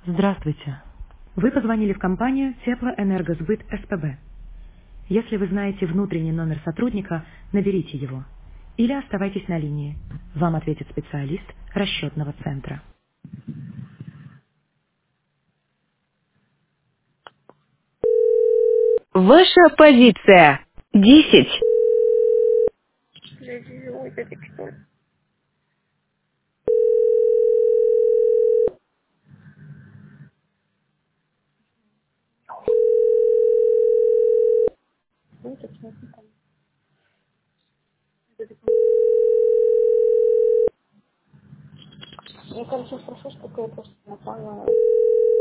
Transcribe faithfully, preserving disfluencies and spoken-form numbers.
Здравствуйте. Вы позвонили в компанию Теплоэнергосбыт СПБ. Если вы знаете внутренний номер сотрудника, наберите его. Или оставайтесь на линии. Вам ответит специалист расчетного центра. Ваша позиция. Десять. Ой, это что? Ну, это честно, там. Я, короче, спрошу, что такое просто напала.